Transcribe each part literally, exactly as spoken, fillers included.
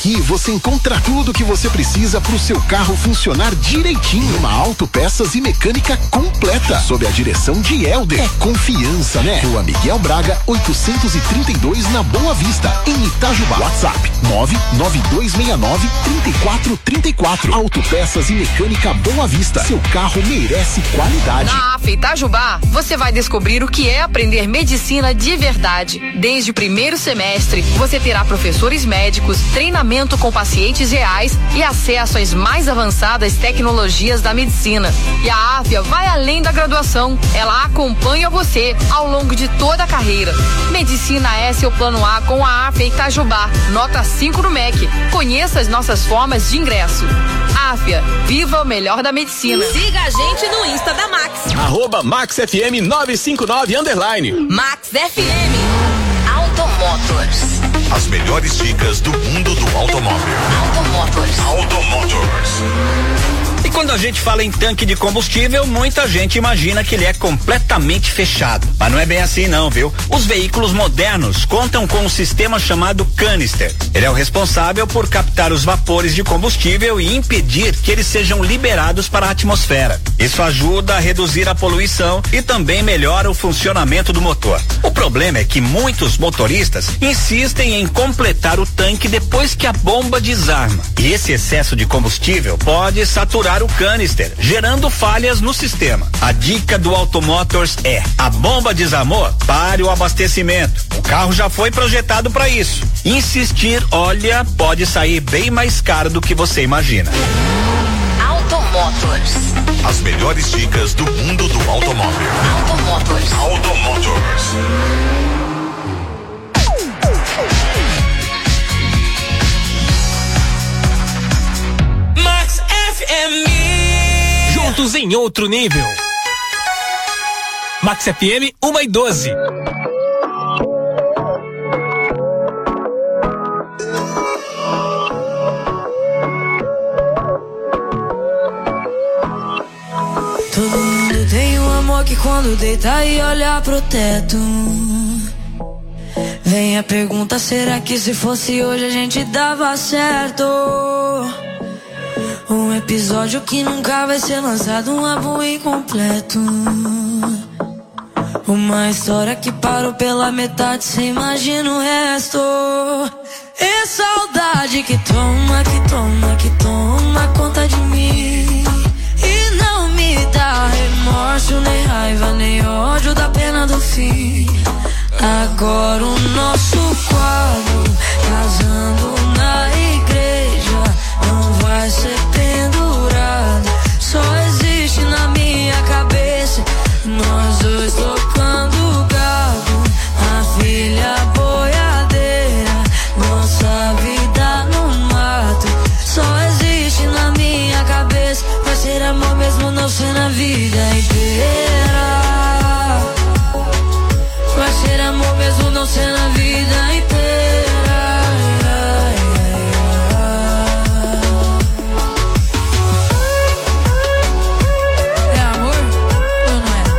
Aqui você encontra tudo o que você precisa para o seu carro funcionar direitinho. Uma autopeças e mecânica completa, sob a direção de Helder. É confiança, né? Rua Miguel Braga, oitocentos e trinta e dois, na Boa Vista, em Itajubá. WhatsApp nove nove dois seis nove, três quatro três quatro. Autopeças e mecânica Boa Vista. Seu carro merece qualidade. Na A F Itajubá, você vai descobrir o que é aprender medicina de verdade. Desde o primeiro semestre, você terá professores médicos, treinamento com pacientes reais e acesso às mais avançadas tecnologias da medicina. E a Áfia vai além da graduação. Ela acompanha você ao longo de toda a carreira. Medicina é seu plano A com a Áfia Itajubá. Nota cinco no M E C. Conheça as nossas formas de ingresso. Áfia, viva o melhor da medicina. Siga a gente no Insta da Max. Arroba Max F M novecentos e cinquenta e nove underline. Max F M. Automotors. As melhores dicas do mundo do automóvel. Automotors. Automotors. E quando a gente fala em tanque de combustível, muita gente imagina que ele é completamente fechado. Mas não é bem assim não, viu? Os veículos modernos contam com um sistema chamado canister. Ele é o responsável por captar os vapores de combustível e impedir que eles sejam liberados para a atmosfera. Isso ajuda a reduzir a poluição e também melhora o funcionamento do motor. O problema é que muitos motoristas insistem em completar o tanque depois que a bomba desarma. E esse excesso de combustível pode saturar o canister, gerando falhas no sistema. A dica do Automotors é: a bomba desarmou, pare o abastecimento. O carro já foi projetado para isso. Insistir, olha, pode sair bem mais caro do que você imagina. Automotors. As melhores dicas do mundo do automóvel. Automotors. Automotors. Max F M. Juntos em outro nível. Max F M uma e doze. Todo mundo tem um amor que quando deita e olha pro teto, vem a pergunta: será que se fosse hoje a gente dava certo? Um episódio que nunca vai ser lançado, um álbum incompleto. Uma história que parou pela metade, cê imagina o resto. É saudade que toma, que toma, que toma conta de mim. E não me dá remorso, nem raiva, nem ódio da pena do fim. Agora o nosso quadro, casando na igreja, não vai ser pendurado, só existe na minha cabeça. Nós dois tocando gado, a filha boiadeira, nossa vida no mato, só existe na minha cabeça. Vai ser amor mesmo não ser na vida inteira. Vai ser amor mesmo não ser na vida inteira. É amor ou não é?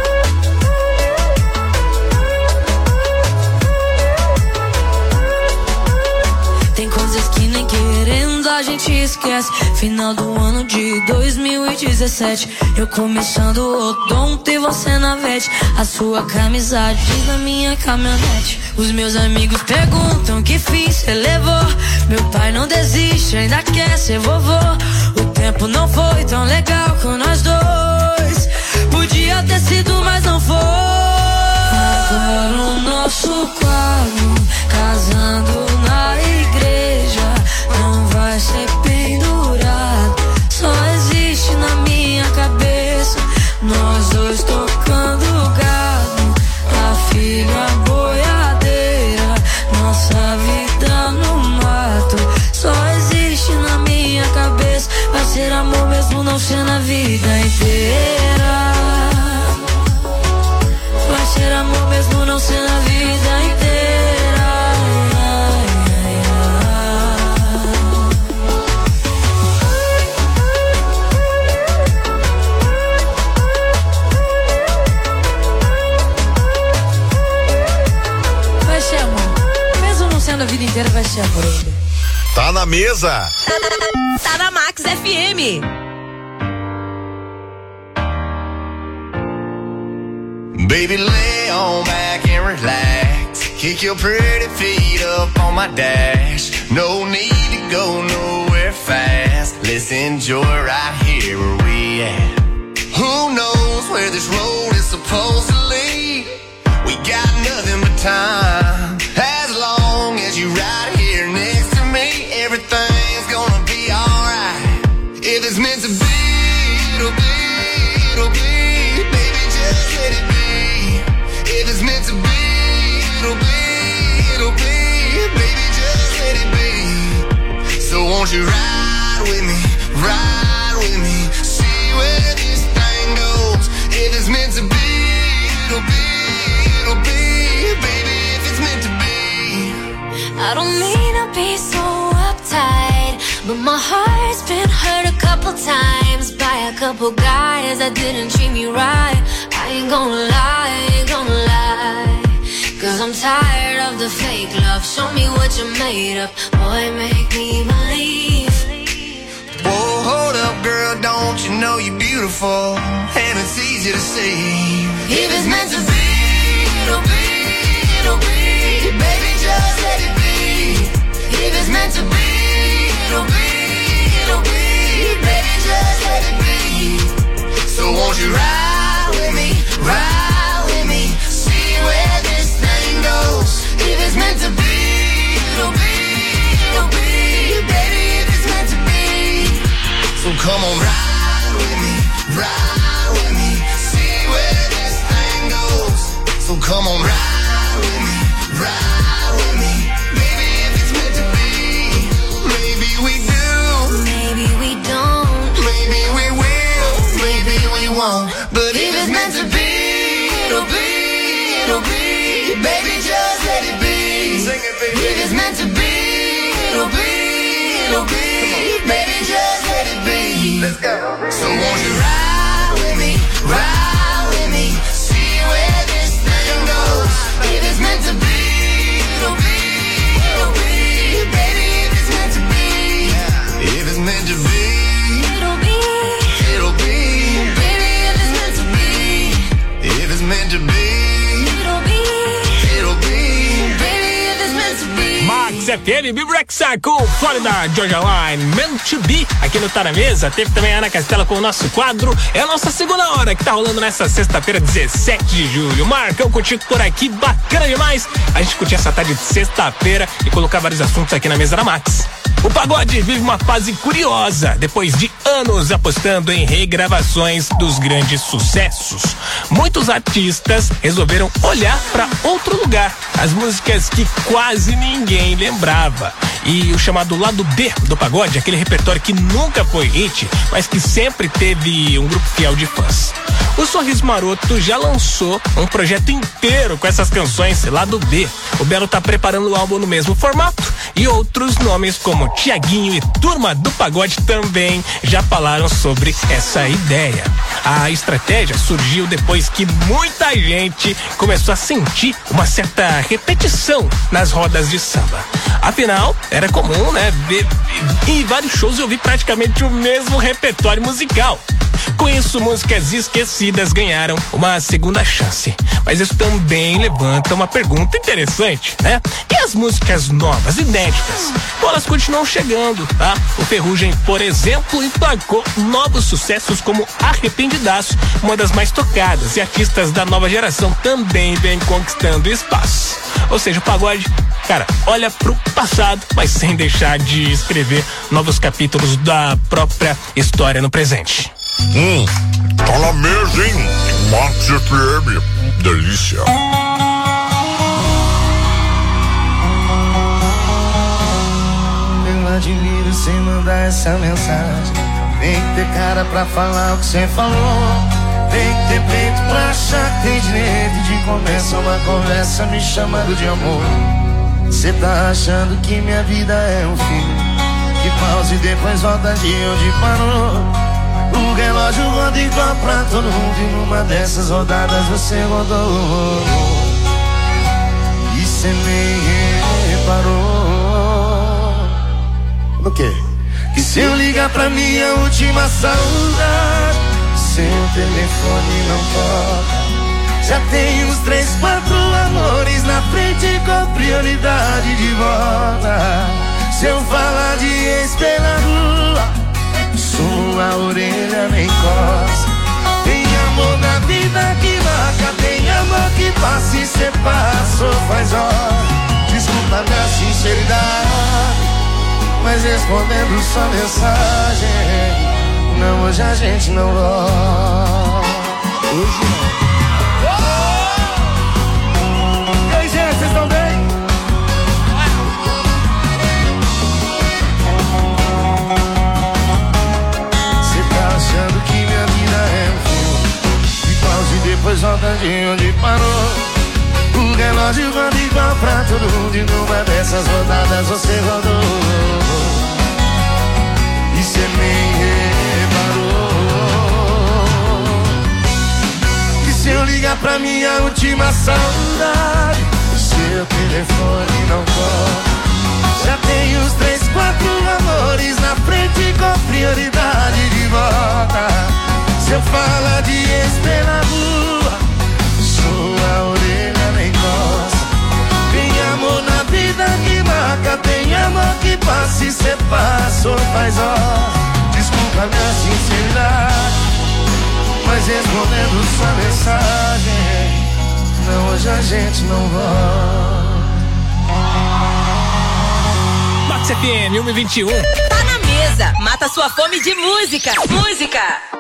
Tem coisas que nem querendo a gente esquece. Final do ano de dois mil e dezessete, eu começando o odonto e você na vete. A sua camisa diz na minha caminhonete. Os meus amigos perguntam que fiz, cê levou. Meu pai não desiste, ainda quer ser vovô. O tempo não foi tão legal com nós dois. Podia ter sido, mas não foi. Agora o nosso quadro, casando na igreja, não vai ser pendurado, só existe na minha cabeça. Nós dois tocando gado, a filha boiadeira, nossa vida no mato, só existe na minha cabeça. Vai ser amor mesmo não ser na vida inteira. Vai ser amor mesmo não ser na vida inteira. Vai ser amor mesmo não sendo a vida inteira, vai ser amor. Tá na mesa. Tá na Max F M. Baby, lay on back and relax. Kick your pretty feet up on my dash. No need to go nowhere fast. Let's enjoy right here where we at. Who knows where this road is supposed to lead? We got nothing but time. As long as you right here next to me, everything's gonna be alright. If it's meant to be, it'll be, it'll be. Baby, just let it be. If it's meant to be, it'll be, it'll be. Baby, just let it be. So won't you ride with me, ride with me, see where this thing goes. If it's meant to be, it'll be, it'll be. Baby, if it's meant to be. I don't mean to be so uptight, but my heart's been hurt a couple times by a couple guys that didn't treat me right. I ain't gonna lie, I ain't gonna lie, cause I'm tired of the fake love. Show me what you're made of, boy, make me believe. Whoa, hold up, girl, don't you know you're beautiful? And it's easy to see. If it's meant to be, it'll be, it'll be. Baby, just let it be. If it's meant to be, it'll be, it'll be. Baby, just let it be. So won't you ride with me, ride with me, see where this thing goes. If it's meant to be, it'll be, it'll be. Baby, if it's meant to be. So come on, ride with me, ride with me, see where this thing goes. So come on, ride with me, ride with me, baby, if it's meant to be. Maybe we do, Maybe we don't, maybe we will, maybe we won't. But if it's meant to be, it'll be, it'll be. Baby, just let it be. Sing it, baby. If it's meant to be, it'll be, it'll be. Baby, just let it be. Let's go. So won't you ride with me, ride with me, see where this thing goes. If it's meant to be, it'll be, it'll be. Baby, if it's meant to be, if it's meant to be, it'll be, it'll be. Baby, if it's meant to be, if it's meant to be, it'll be, it'll be. Baby, if it's meant to be. Max F M, Bibrexa com Florida Georgia Line, Meant to Be, aqui no Tá na Mesa. Teve também a Ana Castela com o nosso quadro. É a nossa segunda hora que tá rolando nessa sexta-feira, dezessete de julho. Marcão contigo por aqui, bacana demais a gente curtir essa tarde de sexta-feira e colocar vários assuntos aqui na mesa da Max. O pagode vive uma fase curiosa, depois de anos apostando em regravações dos grandes sucessos. Muitos artistas resolveram olhar para outro lugar, as músicas que quase ninguém lembrava. E o chamado lado B do pagode, aquele repertório que nunca foi hit, mas que sempre teve um grupo fiel de fãs. O Sorriso Maroto já lançou um projeto inteiro com essas canções lado B. O Belo tá preparando o álbum no mesmo formato e outros nomes como Tiaguinho e Turma do Pagode também já falaram sobre essa ideia. A estratégia surgiu depois que muita gente começou a sentir uma certa repetição nas rodas de samba. Afinal, era comum, né, ver em vários shows e ouvir praticamente o mesmo repertório musical. Com isso, músicas esquecidas ganharam uma segunda chance. Mas isso também levanta uma pergunta interessante, né? E as músicas novas, inéditas? Bom, elas continuam chegando, tá? O Ferrugem, por exemplo, emplacou novos sucessos como Arrependidaço, uma das mais tocadas, e artistas da nova geração também vêm conquistando espaço. Ou seja, o pagode, cara, olha pro passado, mas sem deixar de escrever novos capítulos da própria história no presente. Hum, tá na mesa, hein? Max F M, delícia. Eu admiro sem mandar essa mensagem. Tem que ter cara pra falar o que você falou. Tem que ter peito pra achar que tem direito de começar uma conversa me chamando de amor. Cê tá achando que minha vida é um filme que pausa e depois volta de onde parou. O relógio roda igual pra todo mundo e numa dessas rodadas você rodou e cê nem reparou. No quê? Que se eu ligar pra minha última saudade, seu telefone não toca. Já tem uns três, quatro amores na frente com prioridade de volta. Se eu falar de ex pela rua, sua orelha nem coça. Tem amor na vida que marca, tem amor que passa e cê passou faz hora. Desculpa minha sinceridade, mas respondendo sua mensagem, não, hoje a gente não volta. Hoje não. E aí, gente, vocês estão bem? Você tá achando que minha vida é um filme de pausa e depois volta de onde parou. O relógio roda igual pra todo mundo e numa dessas rodadas você rodou. E cê nem reparou. E se eu ligar pra minha última saudade, seu telefone não toca. Já tem uns três, quatro amores na frente com prioridade de volta. Se eu falar de ex pela rua, sua orelha nem coça. Tem amor na vida que marca, tem amor que passa e cê passou faz hora. Desculpa minha sinceridade, mas respondendo sua mensagem, não, hoje a gente não volta. Max F M um e vinte e um. Tá na mesa, mata sua fome de música. Música.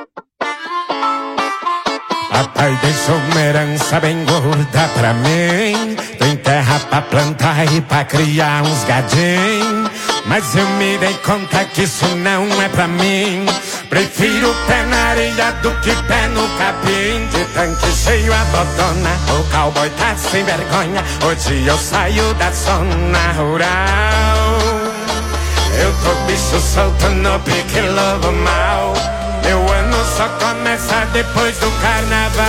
Papai deixou uma herança bem gorda pra mim. Tem terra pra plantar e pra criar uns gadinhos. Mas eu me dei conta que isso não é pra mim. Prefiro pé na areia do que pé no capim. De tanque cheio a botona, o cowboy tá sem vergonha. Hoje eu saio da zona rural. Eu tô bicho solto no pique lobo mal. Meu ano só começa depois do carnaval.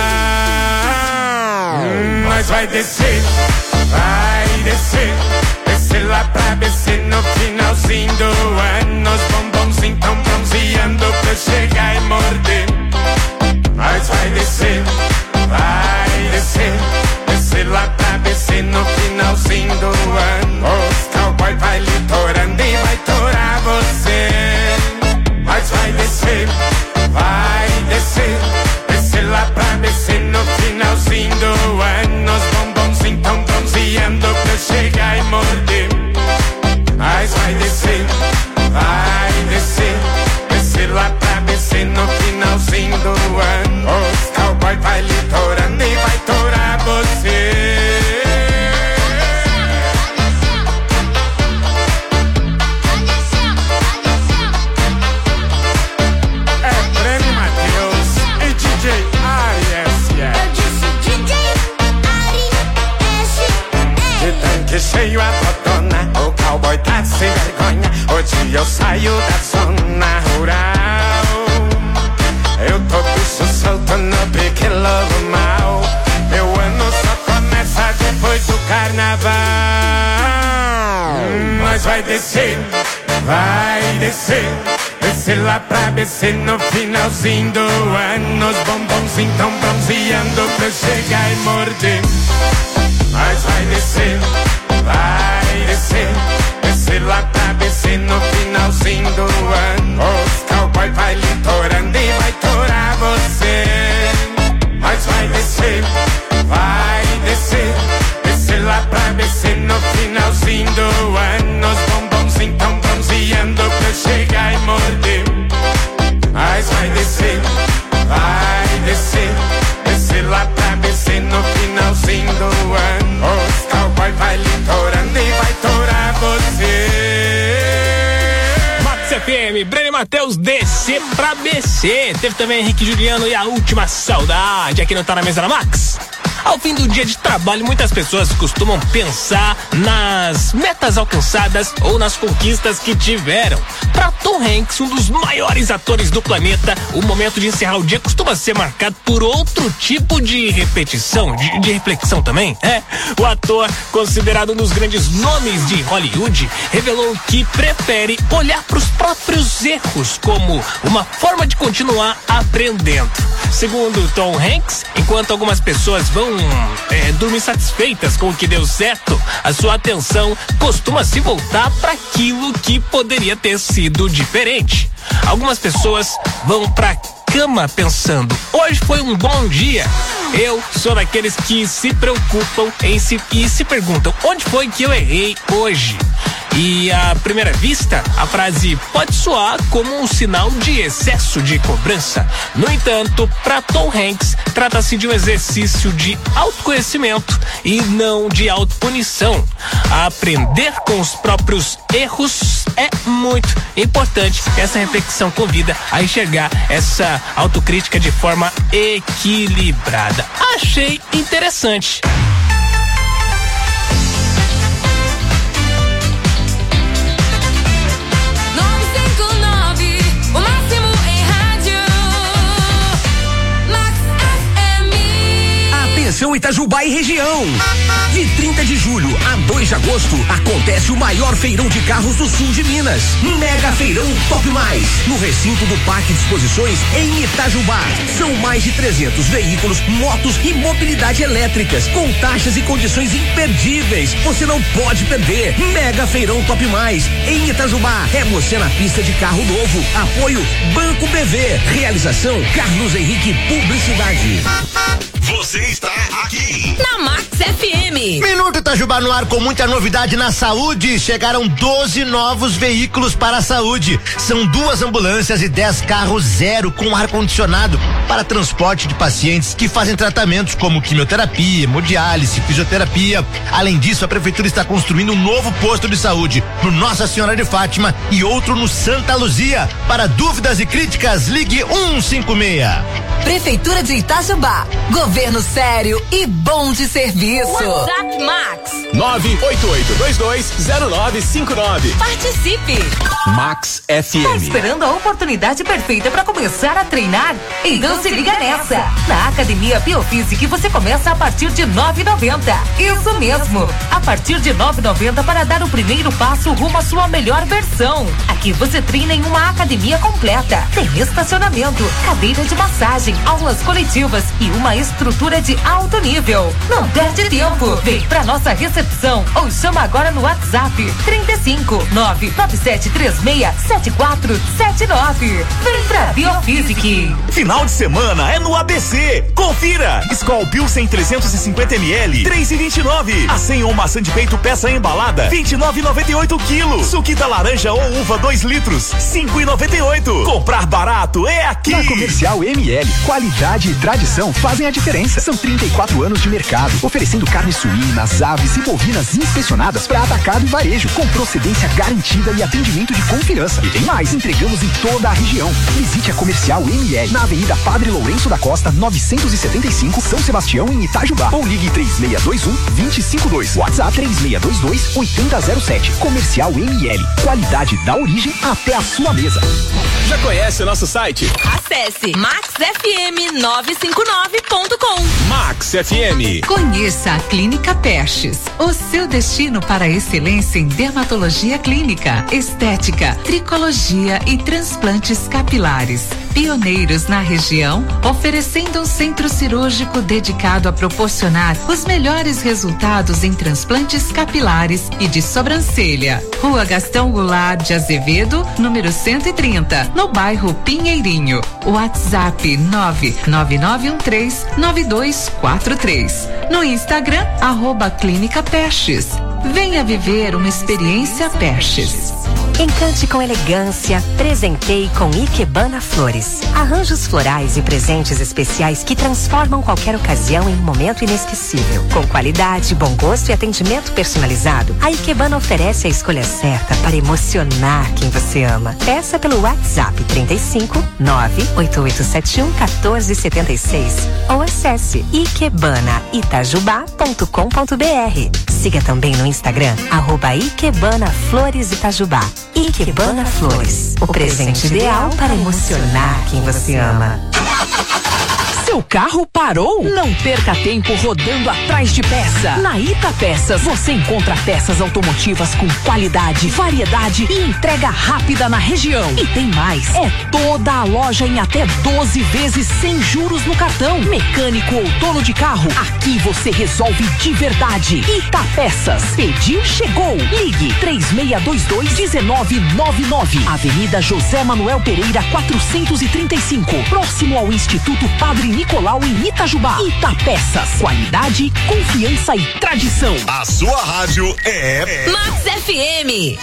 Hum, nós vai descer, vai descer. Descer lá pra descer no finalzinho do ano. Os bombons tão bronzeando pra eu chegar e morder. Nós vai descer, vai descer. Descer lá pra descer no finalzinho do ano. Os cowboy vai litorando e vai torar você. Nós vai descer, vai descer. Descer lá pra descer no finalzinho do ano. Os bombons tão bronzeando pra eu chegar e morder. Nós vai descer, vai descer. Descer lá pra descer no finalzinho do ano. Os cowboy vai litorando e vai torar você. Cheio a botona, o cowboy tá sem vergonha. Hoje eu saio da zona rural. Eu tô bicho solto no pique lobo mal. Meu ano só começa depois do carnaval. Hum, nós vai descer, vai descer. Descer lá pra descer no finalzinho do ano. Os bombons tão bronzeando pra eu chegar e morder. Nós vai descer, vai descer. Descer lá pra descer no finalzinho do ano. Os cowboy vai litorando e vai torar você. Nós vai descer, vai descer. Descer lá pra descer no finalzinho do ano. Os bombons tão bronzeando pra eu chegar e morder. Nós vai descer, vai descer. Descer lá pra descer no finalzinho do ano. Os cowboy vai litorando e vai torar você. Max F M, Breno e Matheus, descer pra B C. Teve também Henrique Juliano e A Última Saudade. Aqui não tá na mesa da Max. Ao fim do dia de trabalho, muitas pessoas costumam pensar nas metas alcançadas ou nas conquistas que tiveram. Para Tom Hanks, um dos maiores atores do planeta, o momento de encerrar o dia costuma ser marcado por outro tipo de repetição, de, de reflexão também, é? O ator, considerado um dos grandes nomes de Hollywood, revelou que prefere olhar para os próprios erros como uma forma de continuar aprendendo. Segundo Tom Hanks, enquanto algumas pessoas vão é, dormir satisfeitas com o que deu certo, a sua atenção costuma se voltar para aquilo que poderia ter sido diferente. Algumas pessoas vão para cama pensando, hoje foi um bom dia. Eu sou daqueles que se preocupam em se, e se perguntam, onde foi que eu errei hoje? E à primeira vista, a frase pode soar como um sinal de excesso de cobrança. No entanto, para Tom Hanks, trata-se de um exercício de autoconhecimento e não de autopunição. Aprender com os próprios erros é muito importante. Essa reflexão convida a enxergar essa autocrítica de forma equilibrada. Achei interessante. Atenção Itajubá e região. De trinta de julho a dois de agosto acontece o maior feirão de carros do sul de Minas. Mega Feirão Top Mais, no recinto do Parque de Exposições em Itajubá. São mais de trezentos veículos, motos e mobilidade elétricas com taxas e condições imperdíveis. Você não pode perder. Mega Feirão Top Mais em Itajubá. É você na pista de carro novo. Apoio Banco B V. Realização Carlos Henrique Publicidade. Você está aqui na Max F M. Minuto Itajubá no ar com muita novidade na saúde. Chegaram doze novos veículos para a saúde. São duas ambulâncias e dez carros zero com ar-condicionado para transporte de pacientes que fazem tratamentos como quimioterapia, hemodiálise, fisioterapia. Além disso, a prefeitura está construindo um novo posto de saúde no Nossa Senhora de Fátima e outro no Santa Luzia. Para dúvidas e críticas, ligue um cinco seis. Prefeitura de Itajubá. Governo sério e bom de serviço. WhatsApp Max nove oito oito dois dois zero nove cinco nove. Participe. Max F M. Tá esperando a oportunidade perfeita para começar a treinar? Então se liga nessa. Na Academia Biofísica você começa a partir de nove reais e noventa centavos. Isso mesmo. A partir de nove reais e noventa centavos para dar o primeiro passo rumo à sua melhor versão. Aqui você treina em uma academia completa. Tem estacionamento, cadeira de massagem, aulas coletivas e uma estrutura de alto nível. Não perde tempo. Vem pra nossa recepção ou chama agora no WhatsApp trinta e cinco, nove nove sete três seis, sete quatro sete nove. Vem pra Biofísica. Final de semana é no A B C. Confira. Skol Pilsen trezentos e cinquenta mililitros, três e vinte e nove. Acém ou maçã de peito peça embalada, vinte e nove e noventa e oito quilos. Suquita laranja ou uva dois litros, cinco e noventa e oito. Comprar barato é aqui. Na Comercial M L, qualidade e tradição fazem a diferença. São trinta e quatro anos de mercado, oferecendo carnes suínas, aves e bovinas inspecionadas para atacado e varejo, com procedência garantida e atendimento de confiança. E tem mais, entregamos em toda a região. Visite a Comercial M L na Avenida Padre Lourenço da Costa, novecentos e setenta e cinco, São Sebastião, em Itajubá. Ou ligue três seis dois um, dois zero cinco dois. WhatsApp três seis dois dois, oito zero zero sete. Comercial M L. Qualidade da origem até a sua mesa. Já conhece o nosso site? Acesse max f m nove cinco nove ponto com. Max F M. Conheça a Clínica Pestes, o seu destino para a excelência em dermatologia clínica, estética, tricologia e transplantes capilares. Pioneiros na região, oferecendo um centro cirúrgico dedicado a proporcionar os melhores resultados em transplantes capilares e de sobrancelha. Rua Gastão Goulart de Azevedo, número cento e trinta, no bairro Pinheirinho. WhatsApp nove nove nove um três nove dois quatro três. No Instagram, arroba Clínica Pestes. Venha viver uma experiência Pestes. Encante com elegância, presenteie com Ikebana Flores. Arranjos florais e presentes especiais que transformam qualquer ocasião em um momento inesquecível. Com qualidade, bom gosto e atendimento personalizado, a Ikebana oferece a escolha certa para emocionar quem você ama. Peça pelo WhatsApp trinta e cinco, nove oito oito sete um, um quatro sete seis ou acesse ikebana itajubá ponto com ponto br. Siga também no Instagram, arroba Ikebana Flores Itajubá. Ikebana Flores, o presente ideal para emocionar quem você ama. Seu carro parou? Não perca tempo rodando atrás de peça. Na Ita Peças você encontra peças automotivas com qualidade, variedade e entrega rápida na região. E tem mais, é toda a loja em até doze vezes sem juros no cartão. Mecânico ou dono de carro, aqui você resolve de verdade. Ita Peças, pediu, chegou. Ligue três seis dois dois, um nove nove nove. Avenida José Manuel Pereira quatrocentos e trinta e cinco, próximo ao Instituto Padre Nicolau em Itajubá. Itapeças, qualidade, confiança e tradição. A sua rádio é Max F M.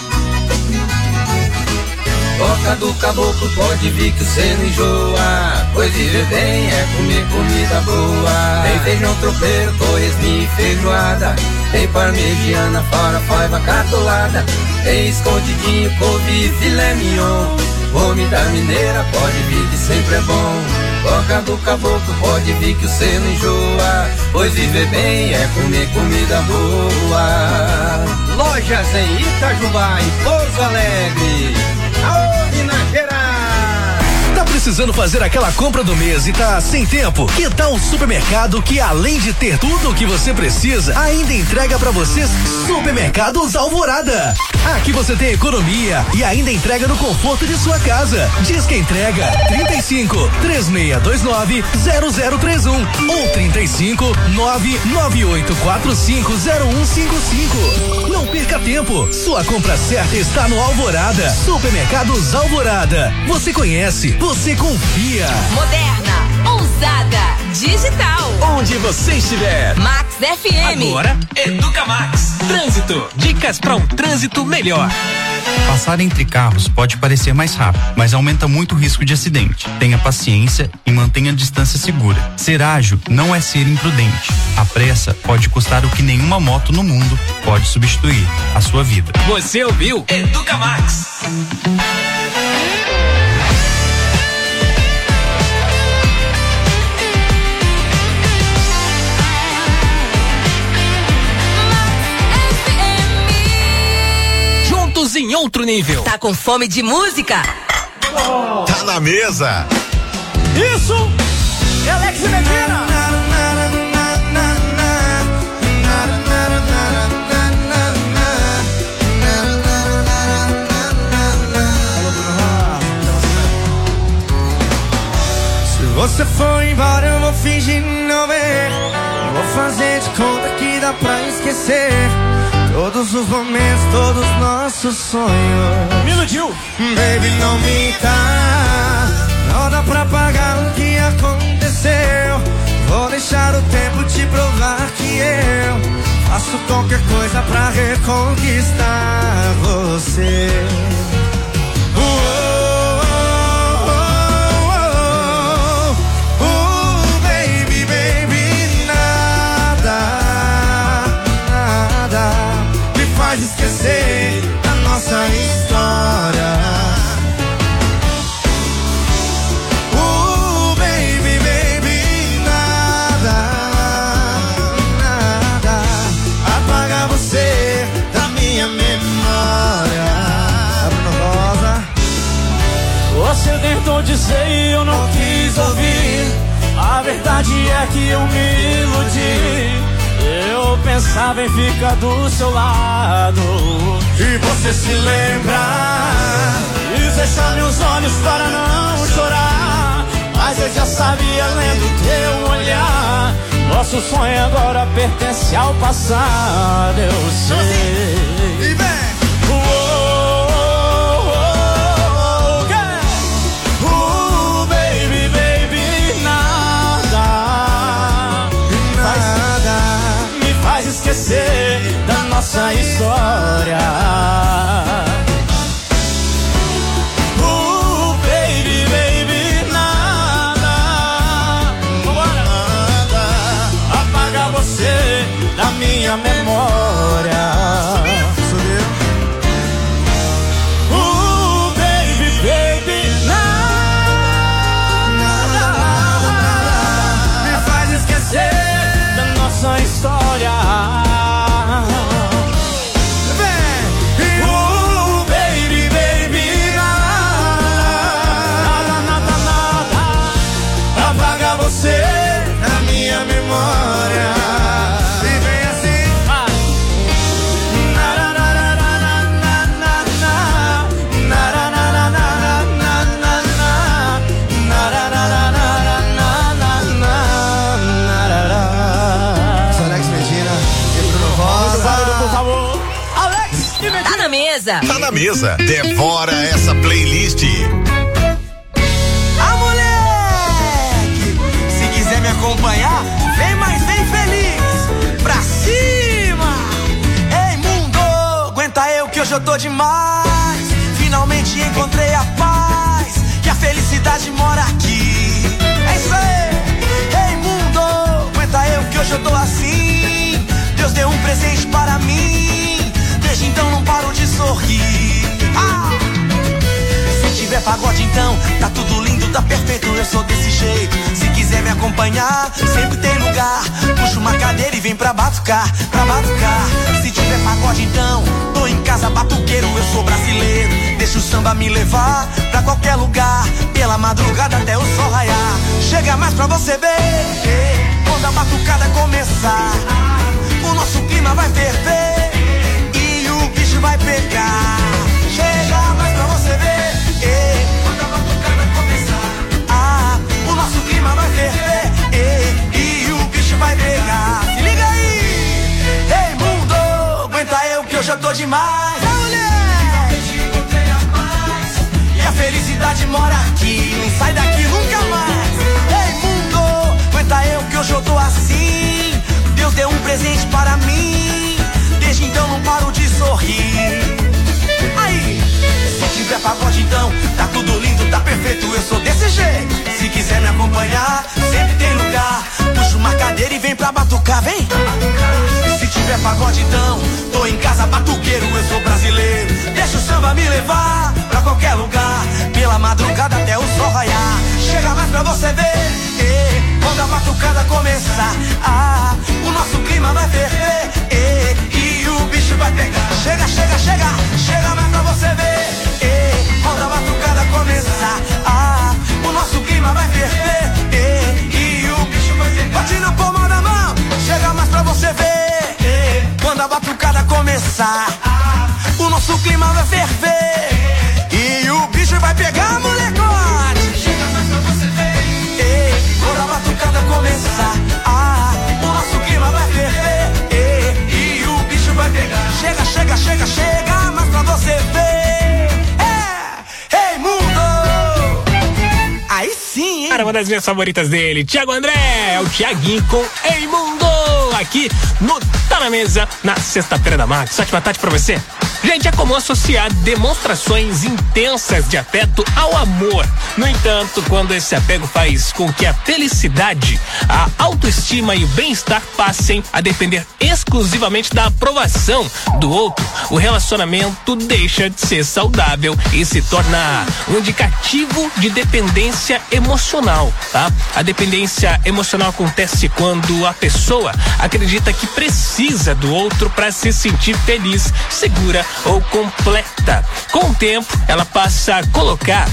Boca do caboclo pode vir que você não enjoa, pois viver bem é comer comida boa. Tem feijão tropeiro, torresminho e feijoada, tem parmegiana, farofa e vaca atolada, tem escondidinho, couve e filé mignon. Homem da mineira pode vir que sempre é bom. Boca do caboclo pode vir que você não enjoa, pois viver bem é comer comida boa. Lojas em Itajubá e Pouso Alegre, aô Minas Gerais. Tá precisando fazer aquela compra do mês e tá sem tempo? Que tal um supermercado que, além de ter tudo o que você precisa, ainda entrega pra vocês? Supermercados Alvorada. Aqui você tem economia e ainda entrega no conforto de sua casa. Diz que entrega trinta e cinco, três seis dois nove, zero zero três um ou trinta e cinco, nove nove oito quatro cinco, zero um cinco cinco. Não perca tempo. Sua compra certa está no Alvorada. Supermercados Alvorada. Você conhece, você confia. Moderna, ousada, digital. Onde você estiver. Max F M. Agora, Educa Max. Trânsito. Dicas para um trânsito melhor. Passar entre carros pode parecer mais rápido, mas aumenta muito o risco de acidente. Tenha paciência e mantenha a distância segura. Ser ágil não é ser imprudente. A pressa pode custar o que nenhuma moto no mundo pode substituir: a sua vida. Você ouviu? Educa Max. Em outro nível. Tá com fome de música? Oh. Tá na mesa. Isso! Alex Medina! Se você for embora, eu vou fingir não ver. Vou fazer de conta que dá pra esquecer todos os momentos, todos os nossos sonhos. Me iludiu. Baby, não minta, não dá pra pagar o que aconteceu. Vou deixar o tempo te provar que eu faço qualquer coisa pra reconquistar você. Esquecer a nossa história. Uh, baby, baby, nada, nada apaga você da minha memória. Bruno Rosa. Você tentou dizer e eu não quis ouvir. A verdade é que eu me iludi. Eu pensava em ficar do seu lado e você se lembra e fechar meus olhos para não chorar. Mas eu já sabia lendo teu olhar. Nosso sonho agora pertence ao passado, eu sei. E vem! Esquecer da nossa história. mesa. Tá na mesa. Devora essa playlist. Ah, moleque! Se quiser me acompanhar, vem, mas vem feliz. Pra cima! Ei, mundo! Aguenta eu que hoje eu tô demais. Finalmente encontrei a paz. Que a felicidade mora aqui. É isso aí! Ei, mundo! Aguenta eu que hoje eu tô assim. Deus deu um presente para mim. Desde então não paro de sorrir. Ah! Se tiver pagode então, tá tudo lindo, tá perfeito, eu sou desse jeito. Se quiser me acompanhar, sempre tem lugar. Puxa uma cadeira e vem pra batucar, pra batucar. Se tiver pagode então, tô em casa batuqueiro, eu sou brasileiro. Deixa o samba me levar pra qualquer lugar. Pela madrugada até o sol raiar. Chega mais pra você ver. Quando a batucada começar, o nosso clima vai ferver e o bicho vai pegar. Chega mais pra você ver. Ei, quando a batucada começar, ah, o nosso clima vai ferver, ei, e o bicho vai pegar. Se liga aí, ei mundo, aguenta eu que hoje eu tô demais. É, mulher, encontrei a paz e a felicidade mora aqui, não sai daqui nunca mais. Ei mundo, aguenta eu que hoje eu tô assim. Deus deu um presente para mim, desde então não paro de sorrir. Aí, se tiver pagode então, tá tudo lindo, tá perfeito, eu sou desse jeito. Se quiser me acompanhar, sempre tem lugar. Puxa uma cadeira e vem pra batucar, vem. Se tiver pagode então, tô em casa batuqueiro, eu sou brasileiro. Deixa o samba me levar pra qualquer lugar. Pela madrugada até o sol raiar. Chega mais pra você ver, e, quando a batucada começar, ah, o nosso clima vai ferver, e, e o bicho vai pegar. Chega, chega, chega, chega mais pra você ver, e, quando a batucada começar, ah, o nosso clima vai ferver, e, e o bicho vai pegar. Bate na palma da mão, chega mais pra você ver, e, quando a batucada começar, ah, o nosso clima vai ferver, e o bicho vai pegar, molecote. Chega mais pra você ver, e, quando a batucada começar, ah, o nosso clima vai ferver, e, e o bicho vai pegar. Chega, chega, chega, chega, mas pra você ver. É, ei mundo! Aí sim, hein? Cara, uma das minhas favoritas dele, Thiago André, é o Thiaguinho com Ei Mundo, aqui no Tá na Mesa, na sexta-feira da Max. Ótima tarde pra você. Gente, é comum associar demonstrações intensas de afeto ao amor. No entanto, quando esse apego faz com que a felicidade, a autoestima e o bem-estar passem a depender exclusivamente da aprovação do outro, o relacionamento deixa de ser saudável e se torna um indicativo de dependência emocional, tá? A dependência emocional acontece quando a pessoa acredita que precisa do outro para se sentir feliz, segura ou completa. Com o tempo, ela passa a colocar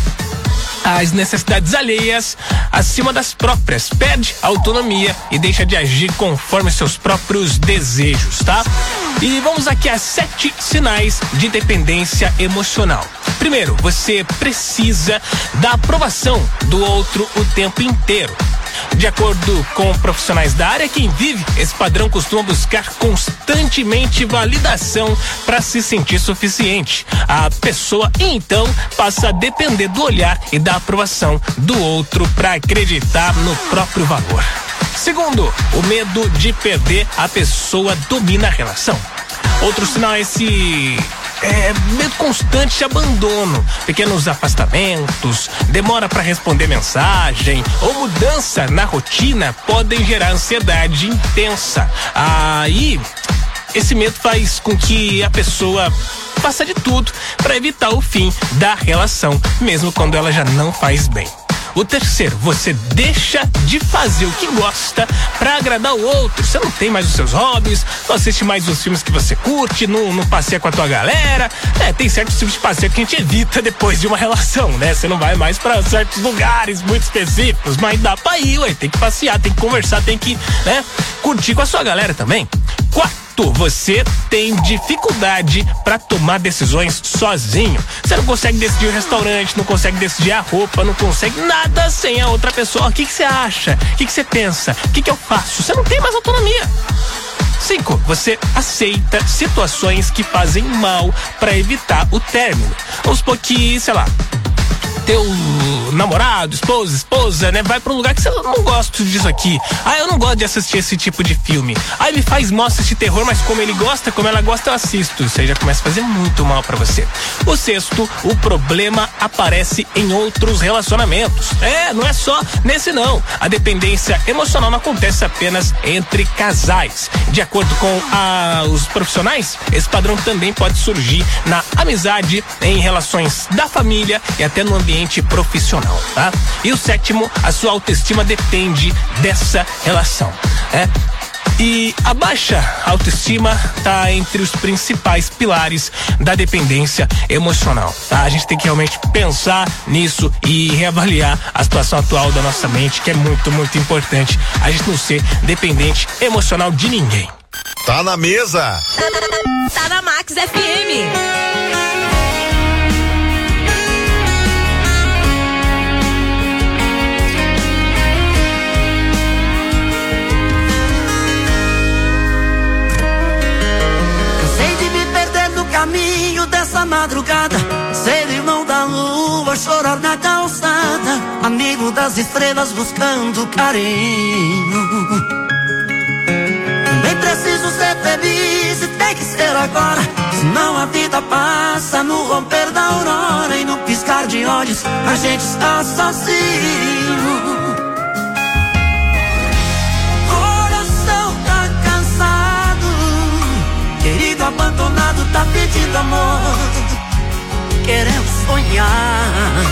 as necessidades alheias acima das próprias, perde autonomia e deixa de agir conforme seus próprios desejos, tá? E vamos aqui a sete sinais de dependência emocional. Primeiro, você precisa da aprovação do outro o tempo inteiro. De acordo com profissionais da área, quem vive esse padrão costuma buscar constantemente validação para se sentir suficiente. A pessoa então passa a depender do olhar e da aprovação do outro para acreditar no próprio valor. Segundo, o medo de perder a pessoa domina a relação. Outro sinal é esse é, medo constante de abandono, pequenos afastamentos, demora para responder mensagem ou mudança na rotina podem gerar ansiedade intensa. Aí, esse medo faz com que a pessoa faça de tudo para evitar o fim da relação, mesmo quando ela já não faz bem. O terceiro, você deixa de fazer o que gosta pra agradar o outro. Você não tem mais os seus hobbies, não assiste mais os filmes que você curte, não, não passeia com a tua galera. É, tem certos tipos de passeio que a gente evita depois de uma relação, né? Você não vai mais pra certos lugares muito específicos, mas dá pra ir, ué. Tem que passear, tem que conversar, tem que, né, curtir com a sua galera também. Quarto, você tem dificuldade para tomar decisões sozinho. Você não consegue decidir o restaurante, não consegue decidir a roupa, não consegue nada sem a outra pessoa. O que que você acha? O que que você pensa? O que que eu faço? Você não tem mais autonomia. Cinco, você aceita situações que fazem mal para evitar o término. Vamos supor que, sei lá, teu namorado, esposa, esposa, né? Vai pra um lugar que você não gosta disso aqui. Ah, eu não gosto de assistir esse tipo de filme. Ah, ele faz mal assistir terror, mas como ele gosta, como ela gosta, eu assisto. Isso aí já começa a fazer muito mal pra você. O sexto, o problema aparece em outros relacionamentos. É, não é só nesse não. A dependência emocional não acontece apenas entre casais. De acordo com a, os profissionais, esse padrão também pode surgir na amizade, em relações da família e até no ambiente profissional, tá? E o sétimo, a sua autoestima depende dessa relação, né? E a baixa autoestima tá entre os principais pilares da dependência emocional, tá? A gente tem que realmente pensar nisso e reavaliar a situação atual da nossa mente, que é muito, muito importante a gente não ser dependente emocional de ninguém. Tá na mesa. Tá na Max F M. Caminho dessa madrugada, ser irmão da lua, chorar na calçada, amigo das estrelas buscando carinho. Também preciso ser feliz e tem que ser agora, senão a vida passa no romper da aurora e no piscar de olhos a gente está sozinho. Querido abandonado tá pedindo amor, querendo sonhar.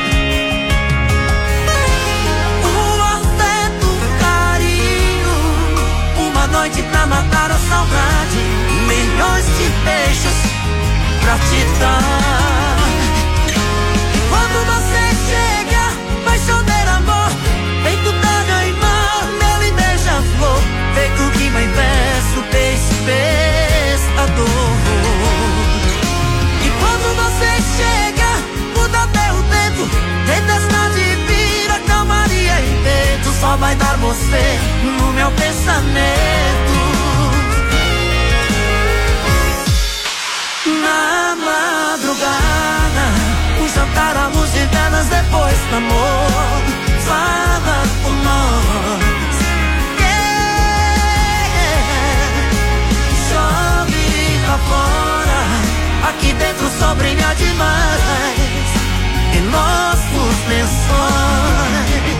O afeto, o carinho, uma noite pra matar a saudade, milhões de beijos pra te dar. E quando você chega, vai chover amor, feito talha e mar, mel e beija-flor, feito rima em verso, beijo, beijo. E quando você chega, muda até o tempo, tempestade vira calmaria e vento, só vai dar você no meu pensamento. Na madrugada, um jantar à luz de velas depois do amor, fala por nós. Fora, aqui dentro só brilha demais em nossos lençóis.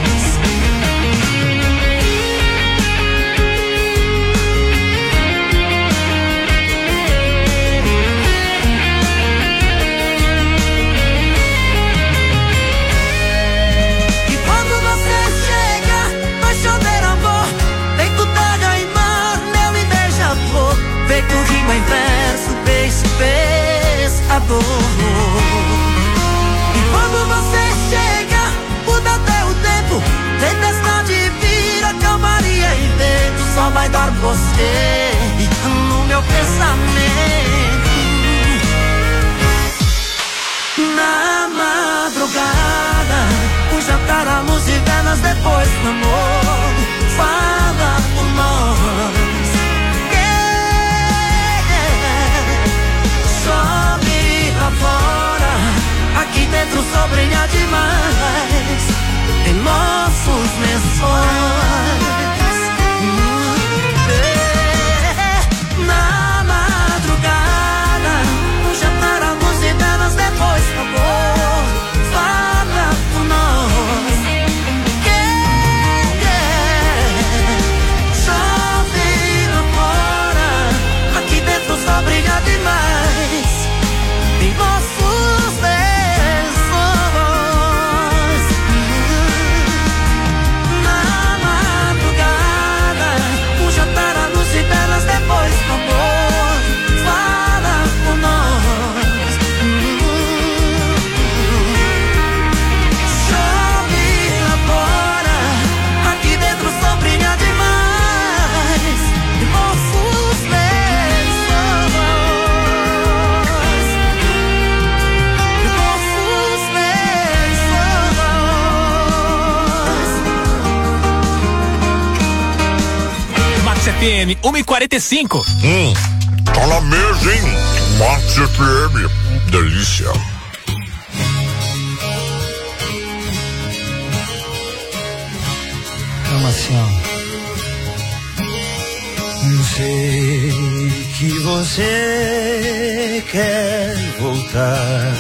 E quando você chega, vai chover amor, feito talha e mar, mel e beija-flor, feito rima em verso, beijo, pescador. E quando você chega, muda até o tempo, tempestade vira calmaria e vento, só vai dar você no meu pensamento. Na madrugada, um jantar à luz de velas depois do amor, fala por nós. Fora, aqui dentro só brilha demais em nossos lençóis. É, na madrugada, um jantar à luz e velas depois do amor, fala por nós. Yeah, yeah. Chove lá fora, aqui dentro só brilha demais em nossos lençóis. Na F M, uma e quarenta e cinco. Hum, tá na mesa, hein? Mate F M, delícia. Calma assim, ó. Sei que você quer voltar.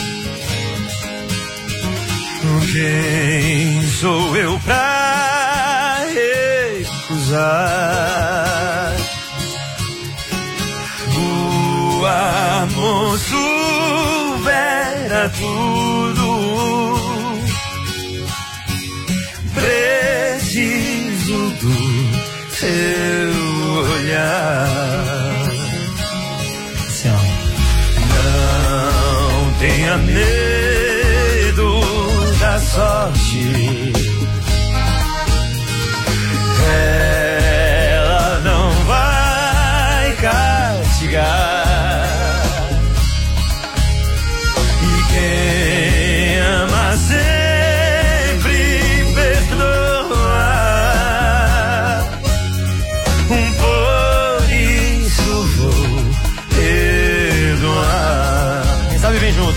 Quem sou eu pra recusar? O amor supera tudo. Preciso do seu olhar. Não tenha medo da sorte. Ela não vai castigar. E quem ama sempre perdoa. Um por isso vou perdoar. Quem sabe vem junto.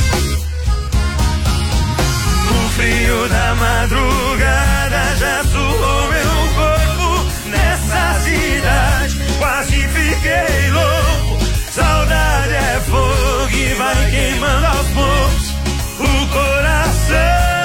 O frio da madrugada já surrou meu corpo nessa cidade. Quase fiquei louco. Saudade é fogo e vai queimando aos poucos o coração.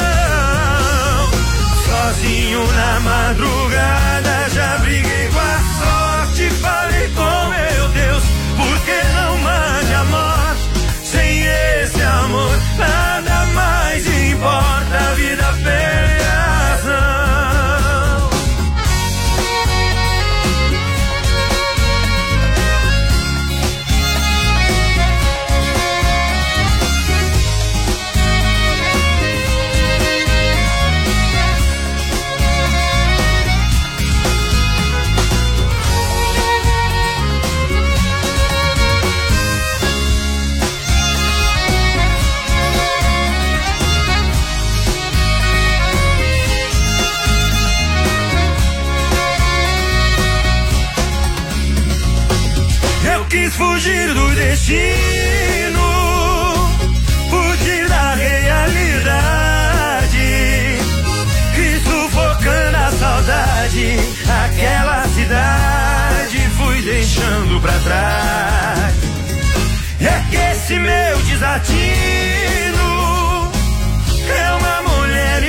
Sozinho na madrugada já briguei com a sorte. Falei com meu Deus, por que não mande a morte? Sem esse amor nada mais importa, a vida perde a razão. Quis fugir do destino, fugir da realidade, e sufocando a saudade, aquela cidade fui deixando pra trás. É que esse meu desatino é uma mulher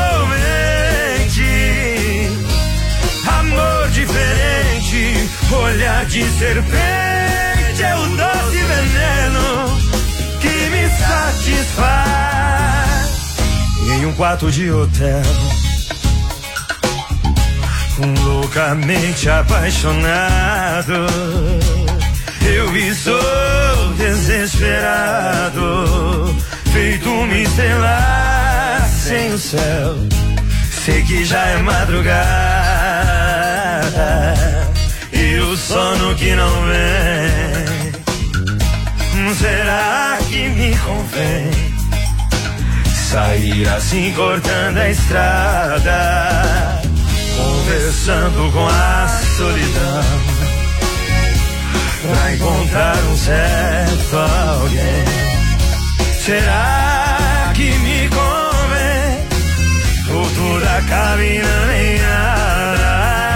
envolvente, amor diferente, olhar de serpente. É o doce veneno que me satisfaz. Em um quarto de hotel, um loucamente apaixonado, eu estou desesperado, feito uma estrela sem o céu. Sei que já é madrugada e o sono que não vem. Será que me convém sair assim cortando a estrada, conversando com a solidão, pra encontrar um certo alguém? Será que me convém ou tudo acaba e não nem nada?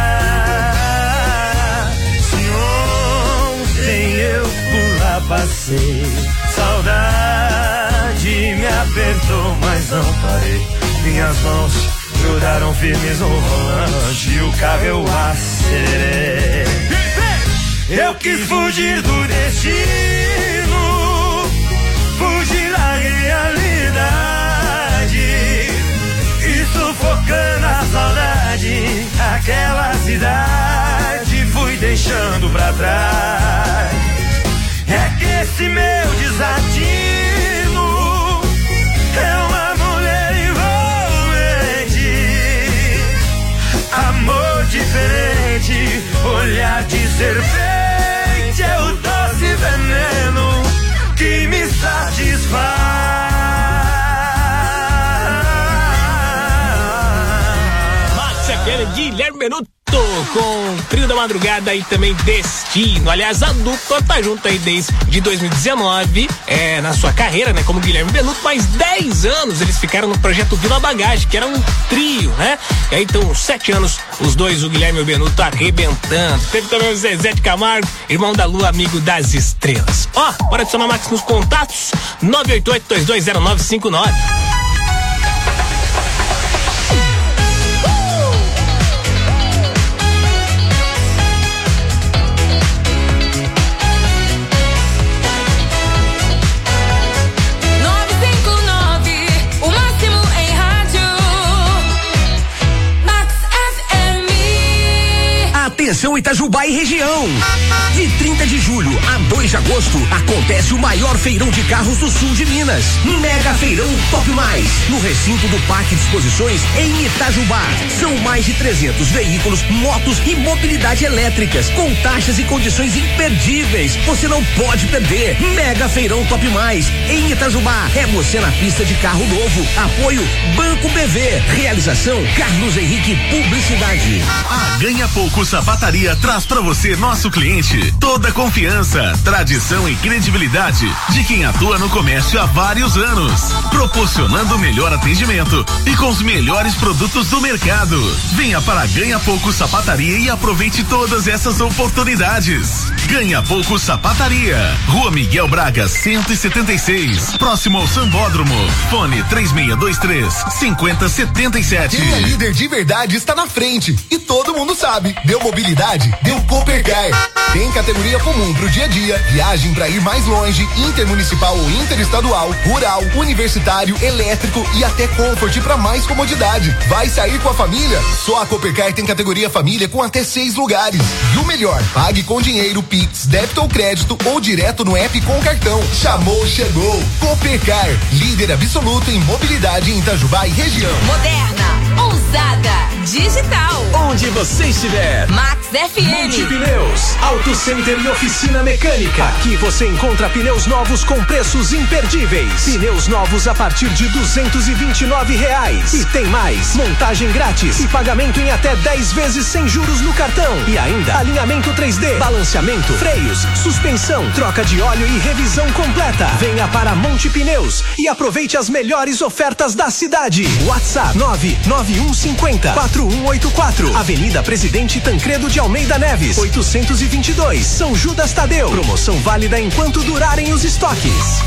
Passei, saudade me apertou, mas não parei. Minhas mãos grudaram firmes no volante e o carro eu acelerei. Eu quis fugir do destino, fugir da realidade, e sufocando a saudade, aquela cidade fui deixando pra trás. É que esse meu desatino é uma mulher envolvente, amor diferente, olhar de serpente, é o doce veneno que me satisfaz. Márcia, aquele Guilherme Benuto. Beto com Trio da Madrugada e também Destino. Aliás, a dupla tá junto aí desde dois mil e dezenove, é, na sua carreira, né? Como Guilherme Benuto, mais dez anos eles ficaram no projeto Vila Bagagem, que era um trio, né? E aí então, sete anos, os dois, o Guilherme e o Benuto, arrebentando. Teve também o Zezé de Camargo, irmão da Lua, amigo das estrelas. Ó, bora adicionar Max nos contatos, nove oito oito, dois dois zero nove cinco nove. Atenção Itajubá e região. De trinta de julho a dois de agosto acontece o maior feirão de carros do sul de Minas. Mega Feirão Top Mais, no recinto do Parque de Exposições em Itajubá. São mais de trezentos veículos, motos e mobilidade elétricas com taxas e condições imperdíveis. Você não pode perder. Mega Feirão Top Mais em Itajubá. É você na pista de carro novo. Apoio Banco B V. Realização Carlos Henrique Publicidade. A Ganha Pouco Sapataria traz pra você, nosso cliente, toda a confiança, tradição e credibilidade de quem atua no comércio há vários anos, proporcionando o melhor atendimento e com os melhores produtos do mercado. Venha para Ganha Pouco Sapataria e aproveite todas essas oportunidades. Ganha Pouco Sapataria, Rua Miguel Braga, cento e setenta e seis, próximo ao Sambódromo. Fone três seis dois três, cinco zero sete sete. Quem é líder de verdade está na frente e todo mundo sabe. Deu mobilidade, deu Coopercar. Tem categoria comum pro dia a dia, viagem pra ir mais longe, intermunicipal ou interestadual, rural, universitário, elétrico e até Comfort pra mais comodidade. Vai sair com a família? Só a Coopercar tem categoria família com até seis lugares. E o melhor, pague com dinheiro, Pix, débito ou crédito ou direto no app com cartão. Chamou, chegou. Coopercar, líder absoluto em mobilidade em Itajubá e região. Moderna, ousada, digital. Onde você estiver. Max F M. Multipneus, Auto Center e oficina mecânica. Aqui você encontra pneus novos com preços imperdíveis. Pneus novos a partir de duzentos e vinte e nove reais. E tem mais, montagem grátis e pagamento em até dez vezes sem juros no cartão. E ainda alinhamento três D, balanceamento, freios, suspensão, troca de óleo e revisão completa. Venha para Monte Pneus e aproveite as melhores ofertas da cidade. WhatsApp nove nove um cinco zero, quatro um oito quatro. Avenida Presidente Tancredo de Almeida Neves, oitocentos e vinte e dois, São Judas Tadeu. Promoção válida enquanto durarem os estoques.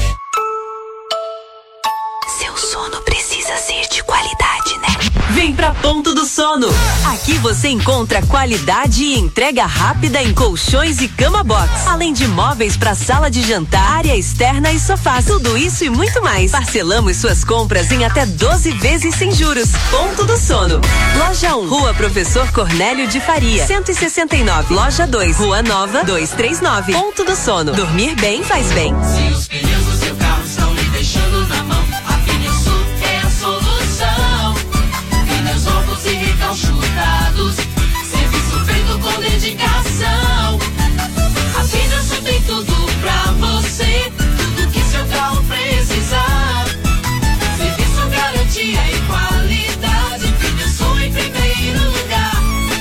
Seu sono precisa ser de qualidade, né? Vem pra Ponto do Sono. Aqui você encontra qualidade e entrega rápida em colchões e cama box, além de móveis para sala de jantar, área externa e sofás. Tudo isso e muito mais. Parcelamos suas compras em até doze vezes sem juros. Ponto do Sono. Loja um, Rua Professor Cornélio de Faria, cento e sessenta e nove. Loja dois, Rua Nova, duzentos e trinta e nove. Ponto do Sono. Dormir bem faz bem. Se os pneus do seu carro estão me deixando na mão, a Pneusul é a solução. Pneus novos e recalchutados, serviço feito com dedicação. A Pneusul tem tudo pra você, tudo que seu carro precisar. Serviço, garantia e qualidade, Pneusul em primeiro lugar.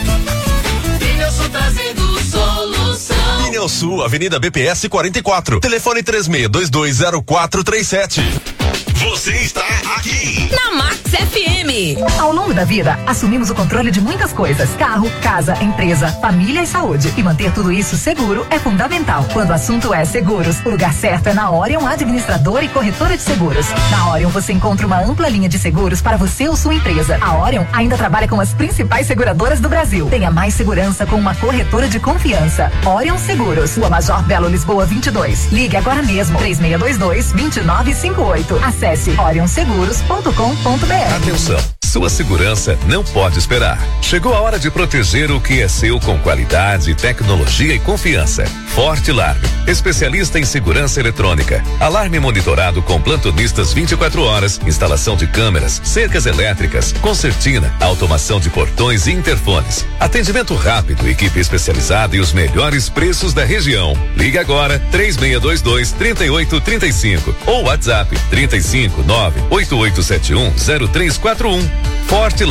Pneusul trazendo solução. Pneusul, Avenida B P S quarenta e quatro, telefone três seis dois dois zero quatro três sete. Você está aqui na Max F M. Ao longo da vida, assumimos o controle de muitas coisas: carro, casa, empresa, família e saúde. E manter tudo isso seguro é fundamental. Quando o assunto é seguros, o lugar certo é na Orion Administradora e Corretora de Seguros. Na Orion você encontra uma ampla linha de seguros para você ou sua empresa. A Orion ainda trabalha com as principais seguradoras do Brasil. Tenha mais segurança com uma corretora de confiança. Orion Seguros, Rua Major Belo Lisboa vinte e dois. Ligue agora mesmo, três seis dois dois, dois nove cinco oito. Acesse orion seguros ponto com ponto b r. Atenção, sua segurança não pode esperar. Chegou a hora de proteger o que é seu com qualidade, tecnologia e confiança. Forte Alarme, especialista em segurança eletrônica. Alarme monitorado com plantonistas vinte e quatro horas, instalação de câmeras, cercas elétricas, concertina, automação de portões e interfones. Atendimento rápido, equipe especializada e os melhores preços da região. Ligue agora três seis dois dois, três oito três cinco ou WhatsApp trinta e cinco, nove oito oito sete um, zero três quatro um. Forte Alarme.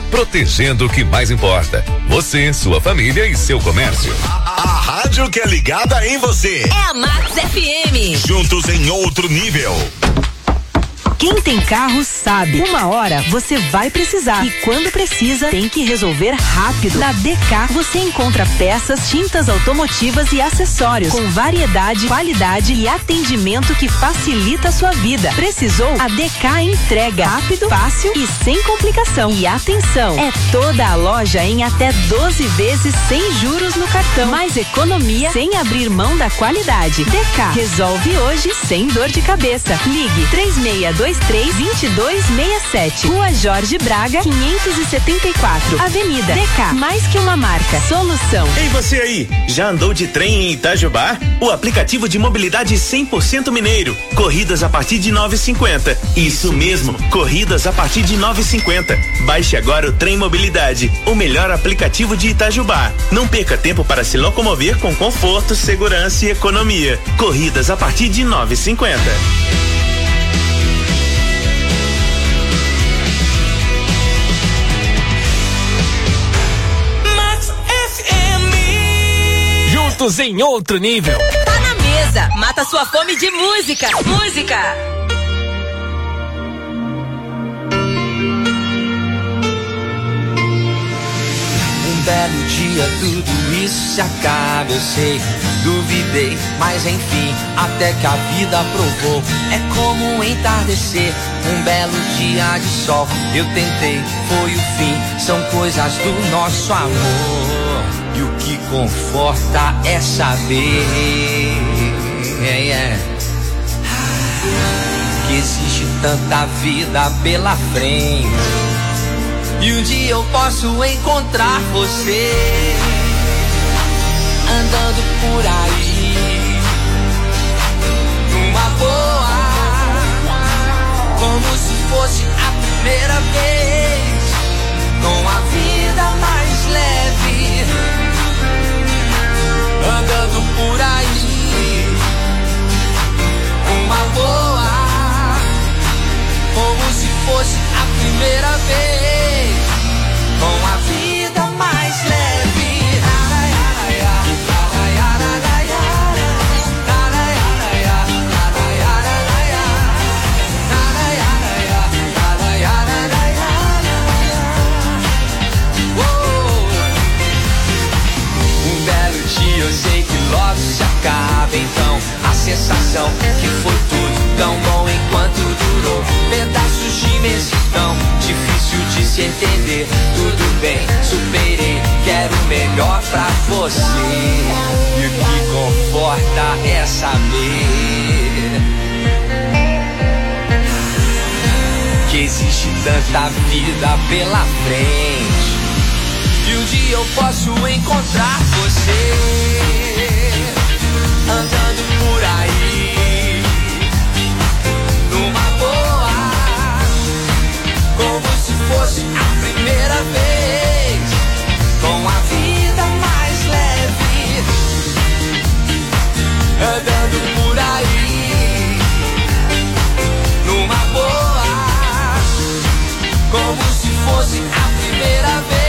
protegendo o que mais importa: você, sua família e seu comércio. A, a rádio que é ligada em você. É a Max F M. Juntos em outro nível. Quem tem carro sabe, uma hora você vai precisar e quando precisa tem que resolver rápido. Na D K você encontra peças, tintas automotivas e acessórios com variedade, qualidade e atendimento que facilita a sua vida. Precisou? A D K entrega rápido, fácil e sem complicação. E atenção, é toda a loja em até doze vezes sem juros no cartão. Mais economia sem abrir mão da qualidade. D K resolve hoje sem dor de cabeça. Ligue três seis dois três, dois dois seis sete. Rua Jorge Braga, quinhentos e setenta e quatro. Avenida D K, mais que uma marca, solução. Ei, você aí, já andou de trem em Itajubá? O aplicativo de mobilidade cem por cento mineiro. Corridas a partir de nove e cinquenta. Isso mesmo, corridas a partir de nove e cinquenta. Baixe agora o Trem Mobilidade, o melhor aplicativo de Itajubá. Não perca tempo para se locomover com conforto, segurança e economia. Corridas a partir de nove e cinquenta. Em outro nível. Tá na mesa, mata sua fome de música. Música. Um belo dia tudo isso se acaba, eu sei. Duvidei, mas enfim, até que a vida provou. É como um entardecer, um belo dia de sol. Eu tentei, foi o fim, são coisas do nosso amor. E o que conforta é saber yeah, yeah, que existe tanta vida pela frente. E um dia eu posso encontrar você andando por aí numa boa, como se fosse a primeira vez, com a vida mais leve, andando por aí, uma boa, como se fosse a primeira vez, com a vida mais leve. Eu sei que logo se acaba, então a sensação que foi tudo tão bom enquanto durou. Pedaços de imensidão, difícil de se entender. Tudo bem, superei, quero o melhor pra você. E o que conforta é saber que existe tanta vida pela frente. E um dia eu posso encontrar você andando por aí numa boa, como se fosse a primeira vez, com a vida mais leve, andando por aí numa boa, como se fosse a primeira vez.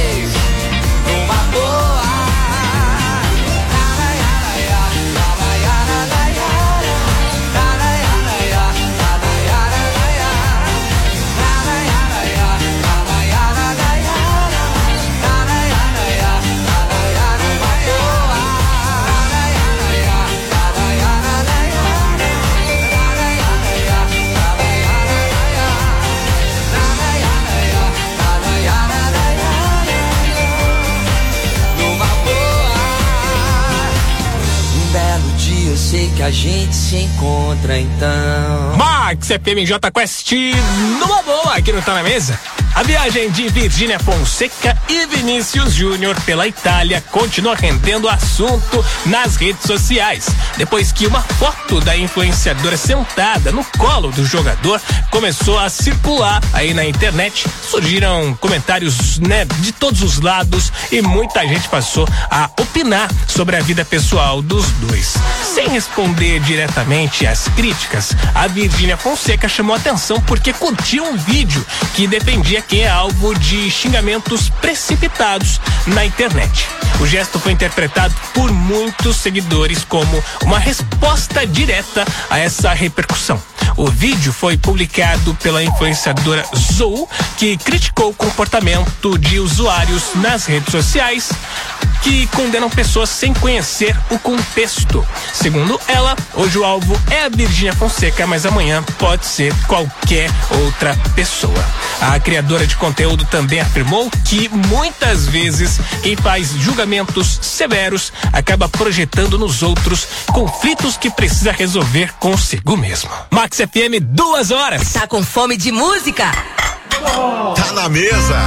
Sei que a gente se encontra então. Max F M J Quest numa boa aqui no Tá na Mesa. A viagem de Virgínia Fonseca e Vinícius Júnior pela Itália continua rendendo assunto nas redes sociais, depois que uma foto da influenciadora sentada no colo do jogador começou a circular aí na internet. Surgiram comentários, né, de todos os lados e muita gente passou a opinar sobre a vida pessoal dos dois. Sem responder diretamente às críticas, a Virgínia Fonseca chamou atenção porque curtiu um vídeo que defendia quem é alvo de xingamentos precipitados na internet. O gesto foi interpretado por muitos seguidores como uma resposta direta a essa repercussão. O vídeo foi publicado pela influenciadora Zou, que criticou o comportamento de usuários nas redes sociais que condenam pessoas sem conhecer o contexto. Segundo ela, hoje o alvo é a Virgínia Fonseca, mas amanhã pode ser qualquer outra pessoa. A criadora de conteúdo também afirmou que muitas vezes quem faz julgamentos severos acaba projetando nos outros conflitos que precisa resolver consigo mesmo. Max F M, duas horas. Tá com fome de música? Oh. Tá na mesa.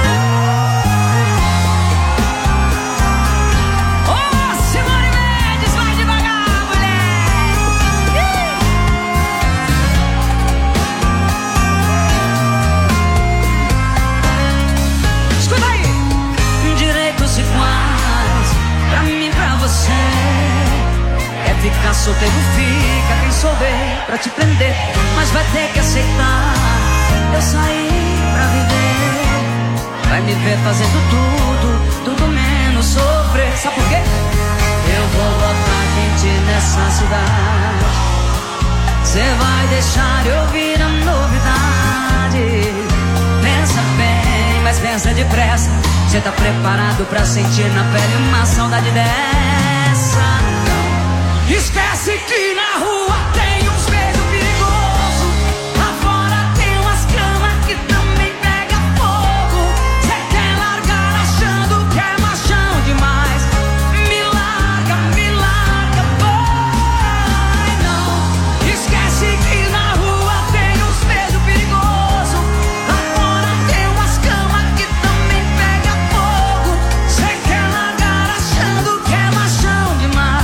Ficar solteiro fica, quem souber pra te prender, mas vai ter que aceitar. Eu saí pra viver, vai me ver fazendo tudo, tudo menos sofrer. Sabe por quê? Eu vou botar quente nessa cidade, cê vai deixar eu ouvir a novidade. Pensa bem, mas pensa depressa, cê tá preparado pra sentir na pele uma saudade dessa? Esquece que na rua tem uns beijos perigosos, lá fora tem umas camas que também pega fogo. Cê quer largar achando que é machão demais, me larga, me larga, vai não. Esquece que na rua tem uns beijos perigosos, lá fora tem umas camas que também pega fogo. Cê quer largar achando que é machão demais,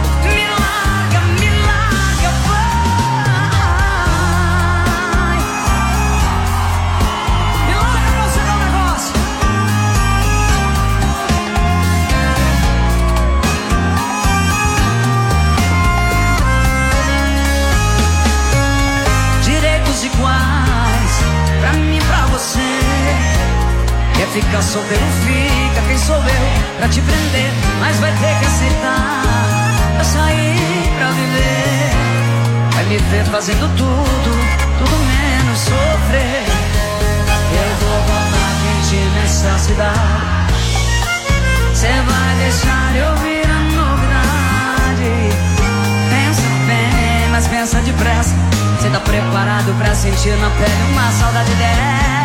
ficar solteiro fica, quem sou eu pra te prender, mas vai ter que aceitar. Eu saí pra viver, vai me ver fazendo tudo, tudo menos sofrer. Eu vou botar quente nessa cidade, cê vai deixar eu ouvir a novidade. Pensa bem, mas pensa depressa, cê tá preparado pra sentir na pele uma saudade dessa?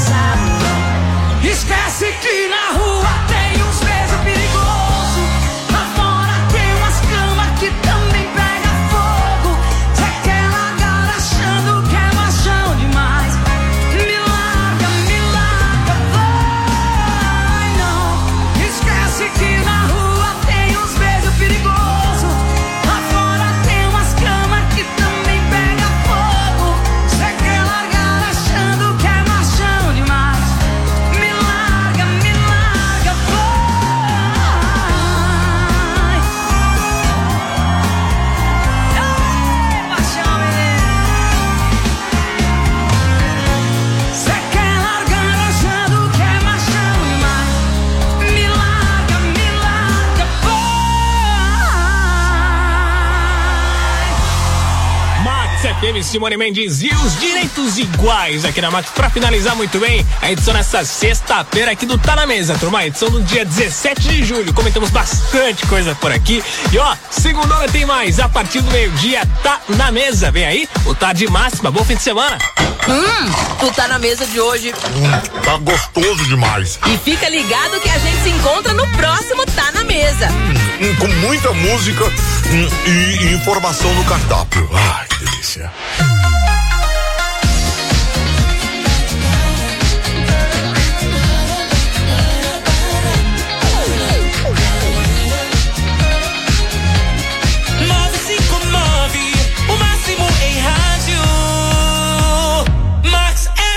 Esquece que na rua tem uns beijos perigosos, lá fora tem umas camas que também pega fogo. Cê quer largar achando que é machão demais, me larga, me larga, vai não. Esquece que na rua tem uns beijos perigosos, lá fora tem umas camas que também pega fogo. Cê quer largar achando que é machão demais, Teve Simone Mendes e os direitos iguais aqui na Max. Pra finalizar muito bem a edição nessa sexta-feira aqui do Tá na Mesa, turma. A edição do dia dezessete de julho. Comentamos bastante coisa por aqui. E ó, segunda-feira tem mais. A partir do meio-dia, Tá na Mesa. Vem aí o Tarde Máxima. Bom fim de semana. Hum, o Tá na Mesa de hoje. Hum, tá gostoso demais. E fica ligado que a gente se encontra no próximo Tá na Mesa. Hum, com muita música hum, e, e informação no cardápio. Ai, que delícia.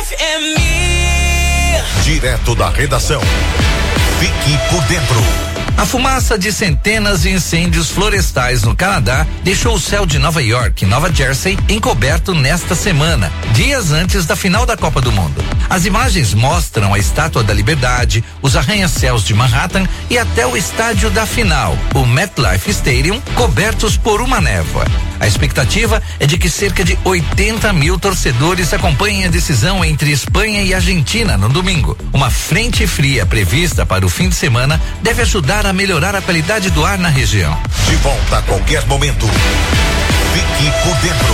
Direto da redação. Fique por dentro. A fumaça de centenas de incêndios florestais no Canadá deixou o céu de Nova York e Nova Jersey encoberto nesta semana, dias antes da final da Copa do Mundo. As imagens mostram a Estátua da Liberdade, os arranha-céus de Manhattan e até o estádio da final, o MetLife Stadium, cobertos por uma névoa. A expectativa é de que cerca de oitenta mil torcedores acompanhem a decisão entre Espanha e Argentina no domingo. Uma frente fria prevista para o fim de semana deve ajudar a melhorar a qualidade do ar na região. De volta a qualquer momento. Fique por dentro.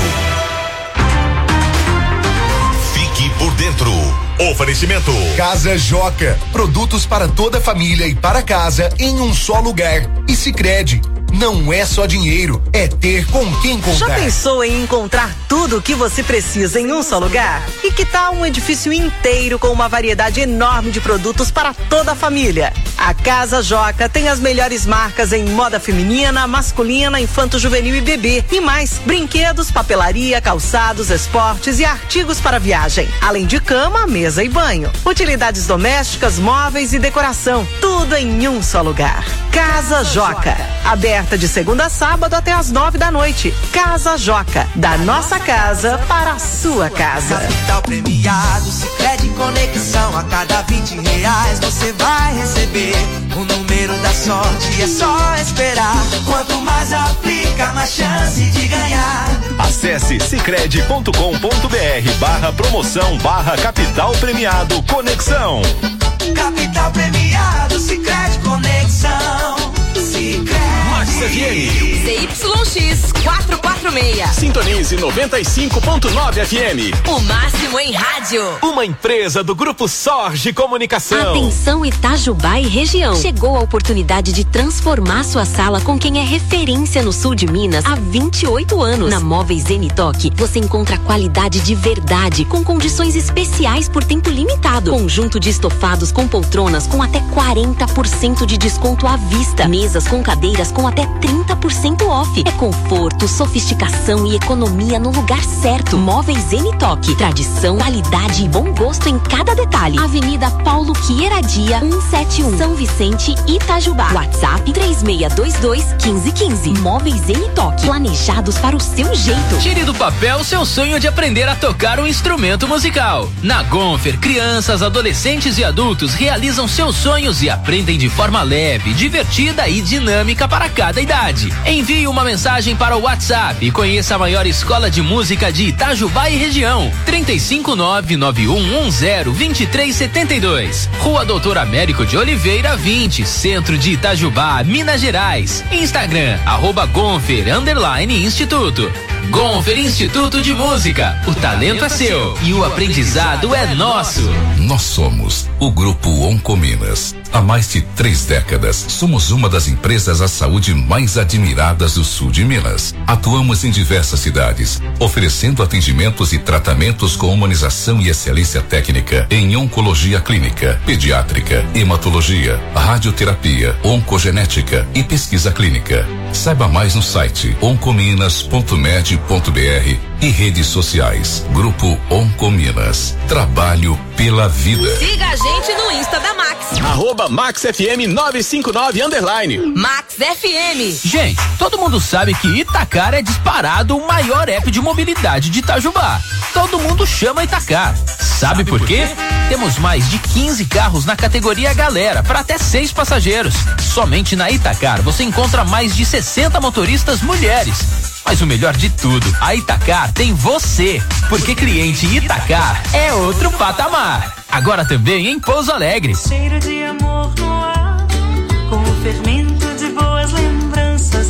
Fique por dentro. Oferecimento. Casa Joca. Produtos para toda a família e para casa em um só lugar. E Sicredi. Não é só dinheiro, é ter com quem contar. Já pensou em encontrar tudo o que você precisa em um só lugar? E que tal um edifício inteiro com uma variedade enorme de produtos para toda a família? A Casa Joca tem as melhores marcas em moda feminina, masculina, infanto-juvenil e bebê. E mais, brinquedos, papelaria, calçados, esportes e artigos para viagem. Além de cama, mesa e banho. Utilidades domésticas, móveis e decoração. Tudo em um só lugar. Casa Joca. Aberta de segunda a sábado até às nove da noite. Casa Joca, da nossa casa para a sua casa. Capital premiado, Sicredi Conexão. A cada vinte reais você vai receber o número da sorte. É só esperar. Quanto mais aplica, mais chance de ganhar. Acesse sicredi ponto com ponto br barra promoção barra capital premiado Conexão. Capital premiado, Sicredi Conexão. Sicredi. Max F M. C Y X quatrocentos e quarenta e seis. Sintonize noventa e cinco ponto nove F M. O máximo em rádio. Uma empresa do Grupo Sorge Comunicação. Atenção Itajubá e região. Chegou a oportunidade de transformar sua sala com quem é referência no sul de Minas há vinte e oito anos. Na Móveis N-Toque, você encontra qualidade de verdade, com condições especiais por tempo limitado. Conjunto de estofados com poltronas com até quarenta por cento de desconto à vista. Mesas com cadeiras com até trinta por cento off. É conforto, sofisticação e economia no lugar certo. Móveis N-Toque. Tradição, qualidade e bom gosto em cada detalhe. Avenida Paulo Quieradia, cento e setenta e um, São Vicente, Itajubá. WhatsApp três seis dois dois, um cinco um cinco. Móveis N-Toque. Planejados para o seu jeito. Tire do papel seu sonho de aprender a tocar um instrumento musical. Na Gonfer, crianças, adolescentes e adultos realizam seus sonhos e aprendem de forma leve, divertida e dinâmica para cada idade. Envie uma mensagem para o WhatsApp e conheça a maior escola de música de Itajubá e região. trinta e cinco nove nove um um zero vinte e três setenta e dois. Rua Doutor Américo de Oliveira vinte, Centro de Itajubá, Minas Gerais. Instagram, arroba Gonfer, underline Instituto. Gonfer Instituto de Música. O talento é seu e o aprendizado é nosso. Nós somos o Grupo Oncominas. Há mais de três décadas, somos uma das empresas à saúde mais admiradas do sul de Minas. Atuamos em diversas cidades, oferecendo atendimentos e tratamentos com humanização e excelência técnica em oncologia clínica, pediátrica, hematologia, radioterapia, oncogenética e pesquisa clínica. Saiba mais no site oncominas ponto med ponto br e redes sociais. Grupo Oncominas. Trabalho pela vida. Siga a gente no Insta da Max. Arroba Max F M novecentos e cinquenta e nove underline. Max F M. Gente, todo mundo sabe que Itacar é disparado o maior app de mobilidade de Itajubá. Todo mundo chama Itacar. Sabe por quê? Temos mais de quinze carros na categoria Galera, para até seis passageiros. Somente na Itacar você encontra mais de sessenta motoristas mulheres. Mas o melhor de tudo, a Itacar tem você, porque cliente Itacar é outro patamar. Agora também em Pouso Alegre. Cheiro de amor no ar, com o fermento de boas lembranças.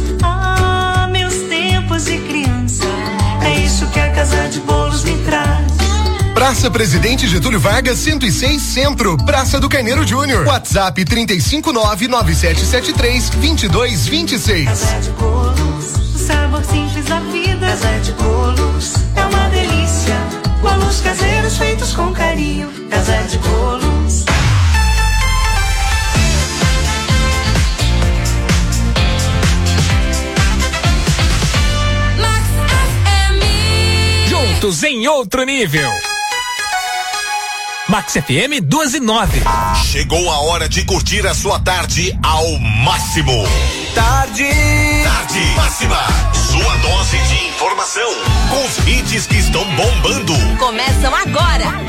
Ah, meus tempos de criança, é isso que a Casa de Bolos me traz. Praça Presidente Getúlio Vargas, cento e seis Centro, Praça do Carneiro Júnior. WhatsApp trinta e cinco nove nove sete sete três dois dois dois seis. Casa de Bolos, o sabor simples da vida. Casa de Bolos é uma delícia. Bolos caseiros feitos com carinho. Casa de Bolos. Max F M. Juntos em outro nível. Max F M duas e nove. Chegou a hora de curtir a sua tarde ao máximo. Tarde. Tarde máxima. Sua dose de informação com os hits que estão bombando. Começam agora.